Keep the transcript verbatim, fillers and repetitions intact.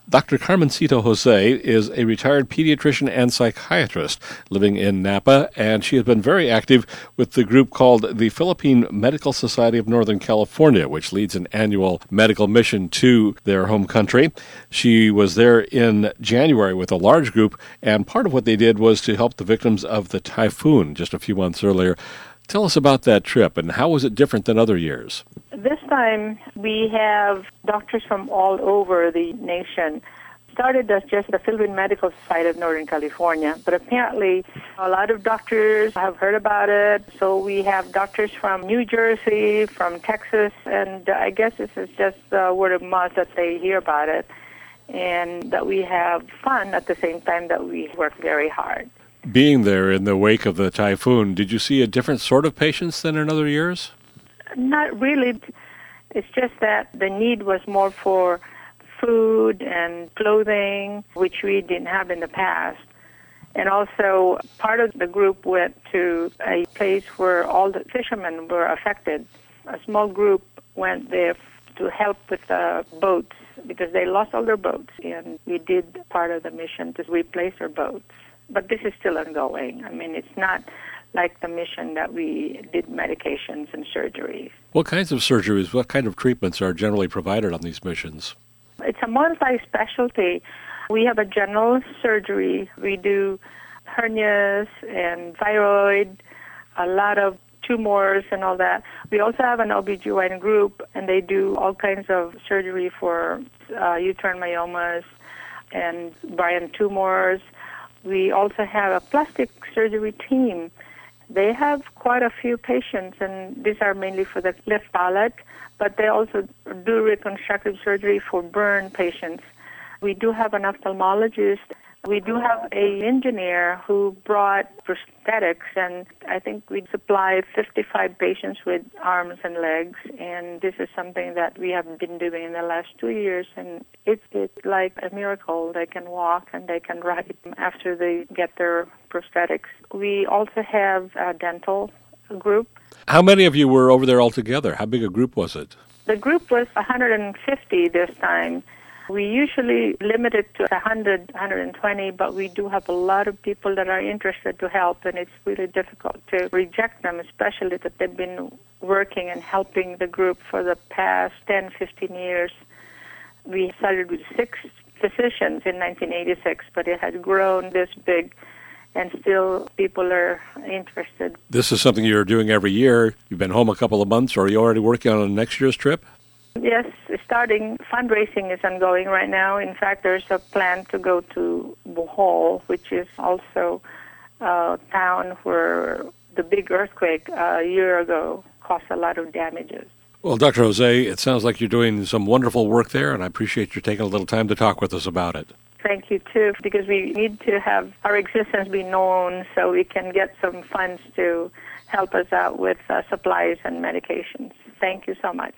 Doctor Carmencita Jose is a retired pediatrician and psychiatrist living in Napa, and she has been very active with the group called the Philippine Medical Society of Northern California, which leads an annual medical mission to their home country. She was there in January with a large group, and part of what they did was to help the victims of the typhoon just a few months earlier. Tell us about that trip, and how was it different than other years? This time, we have doctors from all over the nation. Started as just the Philippine Medical Society of Northern California, but apparently a lot of doctors have heard about it. So we have doctors from New Jersey, from Texas, and I guess this is just uh, word of mouth that they hear about it, and that we have fun at the same time that we work very hard. Being there in the wake of the typhoon, did you see a different sort of patients than in other years? Not really. It's just that the need was more for food and clothing, which we didn't have in the past. And also, part of the group went to a place where all the fishermen were affected. A small group went there to help with the boats because they lost all their boats, and we did part of the mission to replace their boats. But this is still ongoing. I mean, it's not like the mission that we did medications and surgeries. What kinds of surgeries, what kind of treatments are generally provided on these missions? It's a multi-specialty. We have a general surgery. We do hernias and thyroid, a lot of tumors and all that. We also have an O B G Y N group, and they do all kinds of surgery for uh, uterine myomas and brain tumors. We also have a plastic surgery team. They have quite a few patients, and these are mainly for the cleft palate, but they also do reconstructive surgery for burn patients. We do have an ophthalmologist. We do have an engineer who brought prosthetics, and I think we supply fifty-five patients with arms and legs, and this is something that we have been doing in the last two years, and it's, it's like a miracle. They can walk and they can write after they get their prosthetics. We also have a dental group. How many of you were over there altogether? How big a group was it? The group was one hundred fifty this time. We usually limit it to one hundred, one hundred twenty, but we do have a lot of people that are interested to help, and it's really difficult to reject them, especially that they've been working and helping the group for the past ten, fifteen years. We started with six physicians in nineteen eighty-six, but it has grown this big, and still people are interested. This is something you're doing every year. You've been home a couple of months. Are you already working on next year's trip? Yes, starting fundraising is ongoing right now. In fact, there's a plan to go to Bohol, which is also a town where the big earthquake a year ago caused a lot of damages. Well, Doctor Jose, it sounds like you're doing some wonderful work there, and I appreciate you taking a little time to talk with us about it. Thank you, too, because we need to have our existence be known so we can get some funds to help us out with uh, supplies and medications. Thank you so much.